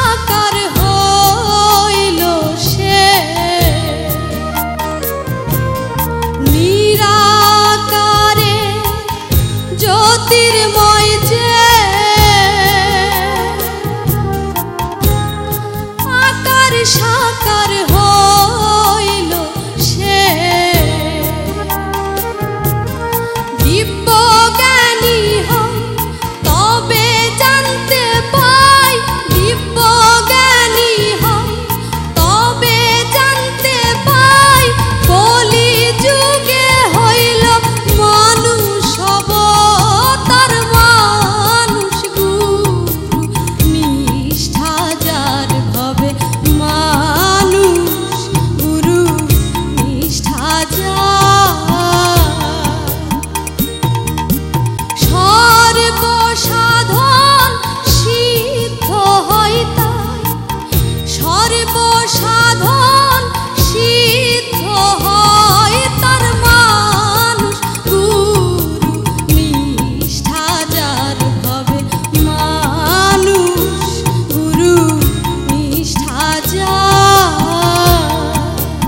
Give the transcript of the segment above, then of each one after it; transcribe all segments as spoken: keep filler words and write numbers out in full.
সাকার হইল সে, নিরাকারে জ্যোতির্ময় যে আকার সাকার হইল সে, দিব্য জ্ঞানী হই তবে জানতে পাই, দিব্য জ্ঞানী হই তবে জানতে পাই, কলি যুগে হইল মানুষ অবতার, মানুষ গুরু নিষ্ঠা যার ভবে, মানুষ গুরু নিষ্ঠা যার, সর্বসাধন সিদ্ধ হয় তাই, সর্বসাধন সিদ্ধ হয় তার, মানুষ গুরু নিষ্ঠা যার ভবে, মানুষ গুরু নিষ্ঠা যার,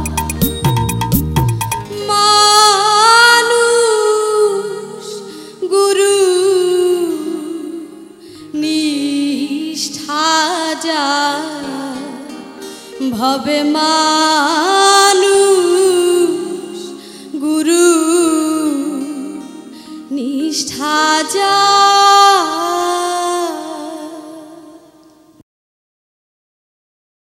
মানুষ গুরু নিষ্ঠা যার ভবে, মানুষ গুরু নিষ্ঠা যার।